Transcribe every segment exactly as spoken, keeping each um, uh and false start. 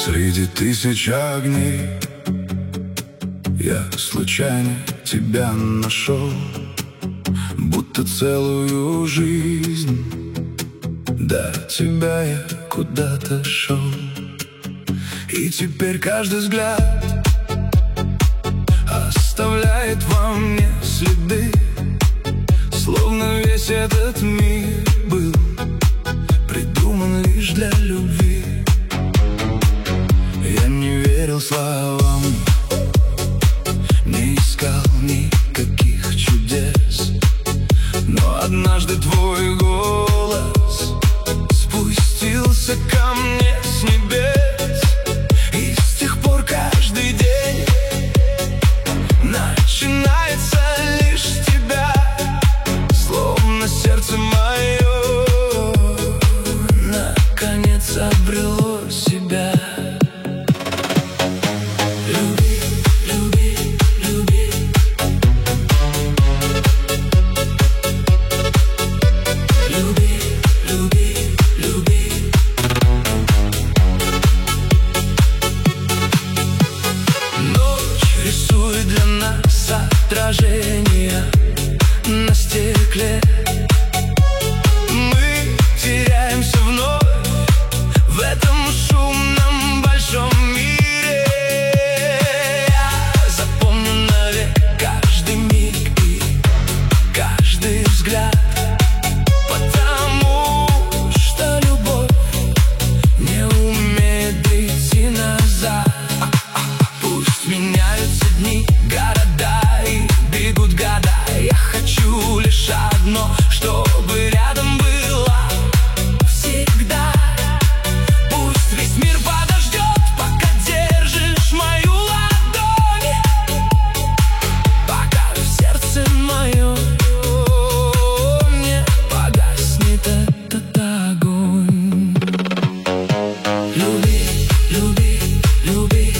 Среди тысяч огней я случайно тебя нашел, будто целую жизнь до тебя я куда-то шел. И теперь каждый взгляд оставляет во мне следы, словно весь этот мир был придуман лишь для любви. Я не верил словам, не искал никаких чудес, но однажды твой голос спустился ко мне с небес, и с тех пор каждый день начинается лишь с тебя, словно сердце мое наконец обрело себя. Люби, люби, люби. Люби, люби, люби. Ночь рисует для нас отражения на стекле. Мы теряемся вновь в этом шумном большом мире. Я запомню навек каждый миг и каждый взгляд, потому что любовь не умеет идти назад. Пусть меняются дни, города и бегут года, я хочу лишь одно, чтобы рядом была всегда. Пусть весь мир подождет, пока держишь мою ладонь, пока в сердце моем не погаснет этот огонь. Люби, люби, люби.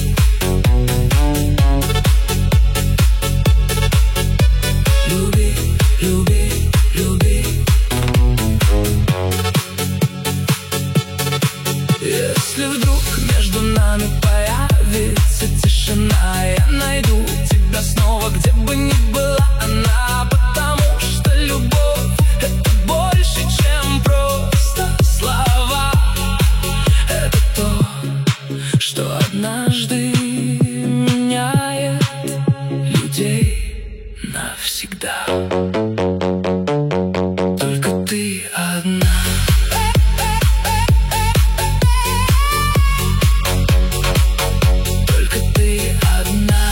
Люби, люби, люби. Если вдруг между нами появится тишина, я найду тебя снова, где бы ни была она, потому что любовь — это больше, чем просто слова. Это то, что однажды меняет людей навсегда. Только ты одна. Только ты одна.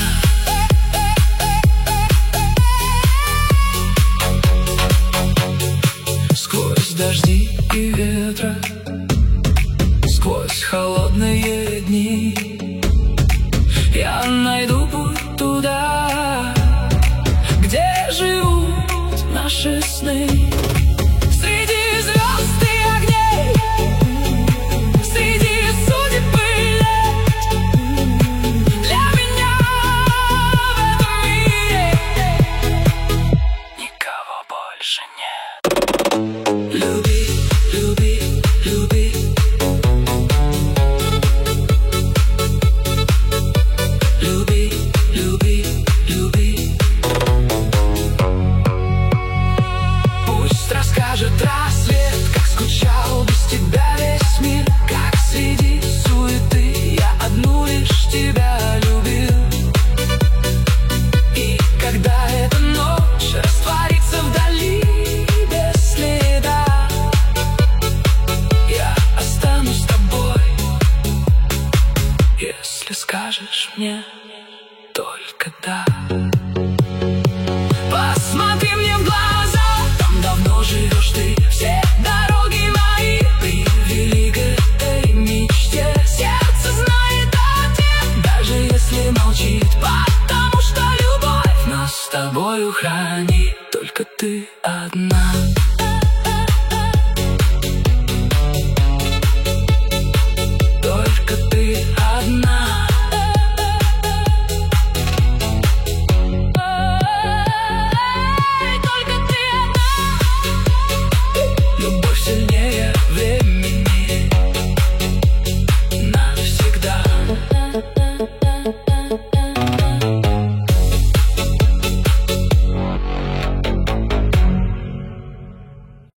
Сквозь дожди и ветра, сквозь холодные дни, я найду путь туда, где живут наши сны. Среди звезд и огней, среди судеб и лет, для меня в этом мире никого больше нет. Люби, люби, люби. Люби, люби, люби. Пусть расскажет рассвет, как скучал без тебя весь мир, как среди суеты я одну лишь тебя любил. И когда эта ночь растворится вдали без следа, я останусь с тобой, если скажешь мне только да. Посмотри мне в глаза, там давно живешь ты. Все дороги мои привели к этой мечте. Сердце знает ответ, даже если молчит, потому что любовь нас с тобою хранит. Только ты одна. Только ты одна. Только ты одна. Любовь сильнее времени.